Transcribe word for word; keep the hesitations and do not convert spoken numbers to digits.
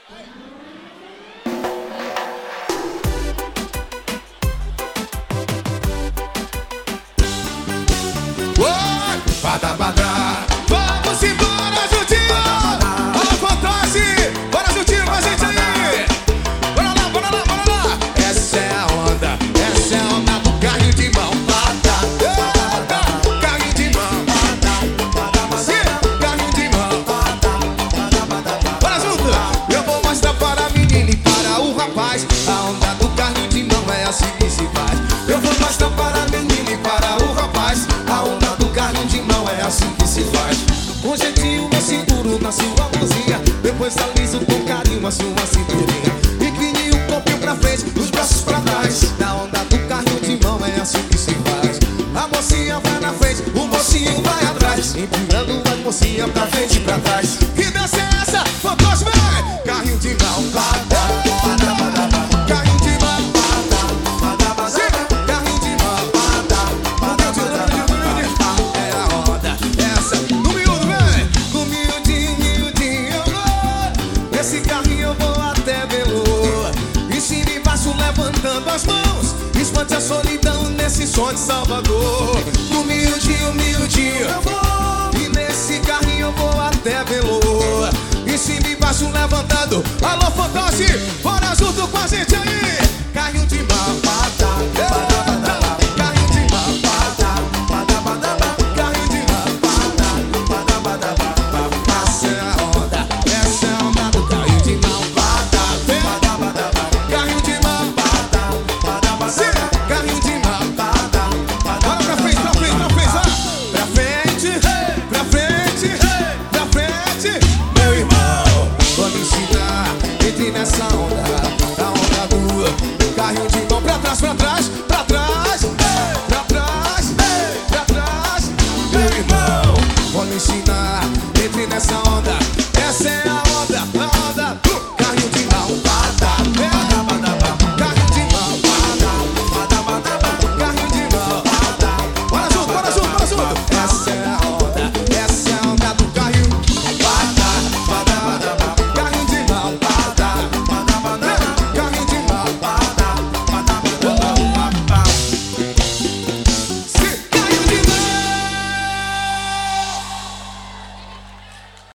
Bada, bada. Vamos embora, Juntinho! Alô, Fantoche! Bora, Juntinho, com a gente aí! Bora lá, bora lá, bora lá! Essa é a onda, essa é a onda do carrinho de mão. Bada, bada, carrinho de mão. Sim, carrinho de mão. Bora junto! Eu vou mostrar para a menina e para o rapaz. A onda do carrinho de mão é assim que se faz. Eu vou mostrar para a menina e para o rapaz. A onda do carrinho de mão é assim que se faz. Com jeitinho eu seguro na sua mãozinha, depois aliso com carinho a sua cinturinha. Incline o corpinho pra frente, os braços pra trás. Na onda do carrinho de mão é assim que se faz. A mocinha vai na frente, o mocinho vai atrás, empurrando a mocinha pra frente e pra trás. Que dança é essa? Fantoche, vem! Carrinho de mão, bada, bada, bada, bada. Carrinho de mão, bada, bada, bada. Sim, carrinho de mão, bada, bada, bada, bada. É a onda, essa. No miúdo, vem! No miudinho, miudinho eu vou. Nesse carrinho eu vou até Belo. E cima e embaixo levantando as mãos, espante a solidão nesse som de Salvador. No miudinho, miudinho eu vou. E nesse carrinho eu vou até Belo. E cima e embaixo levantando. Alô, Fantoche, bora junto com a gente aí. Carrinho de mão, bada, bada, bada. Carrinho de mão, bada, bada, bada. Carrinho de mão, bada, bada, bada, bada. Essa é a onda, essa é a onda do carrinho de mão, bada, bada, bada, bada. Carrinho de mão, bada, bada, bada. Sim, carrinho de mão, bada, bada. Bora pra frente, pra frente, pra frente, ó. Pra frente, pra frente, pra frente. Meu irmão, vou me ensinar, entre nessa onda, a onda do carrinho de mão. Pra trás, pra trás, pra trás, pra trás, pra trás. Meu irmão, vou me ensinar, entre nessa onda. Essa é a onda, a onda.